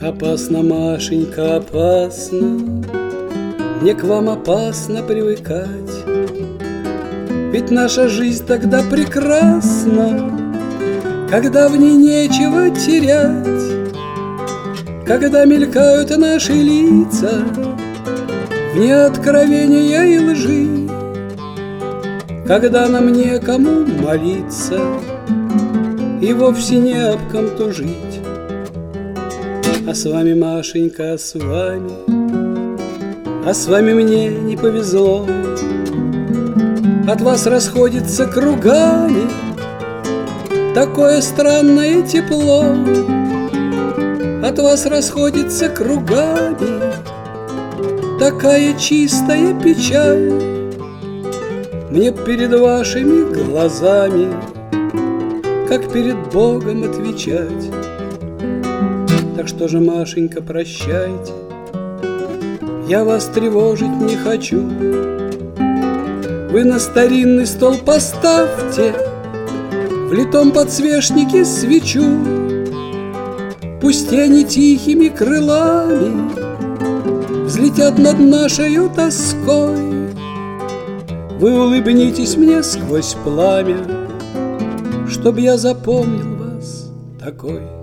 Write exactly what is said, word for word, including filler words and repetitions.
Опасно, Машенька, опасно, мне к вам опасно привыкать. Ведь наша жизнь тогда прекрасна, когда в ней нечего терять, когда мелькают наши лица вне откровения и лжи, когда нам некому молиться и вовсе не об ком тужить. А с вами, Машенька, а с вами, а с вами мне не повезло. От вас расходится кругами такое странное тепло. От вас расходится кругами такая чистая печаль. Мне перед вашими глазами, как перед Богом, отвечать. Так что же, Машенька, прощайте, я вас тревожить не хочу. Вы на старинный стол поставьте в литом подсвечнике свечу. Пусть тени тихими крылами взлетят над нашею тоской. Вы улыбнитесь мне сквозь пламя, чтоб я запомнил вас такой.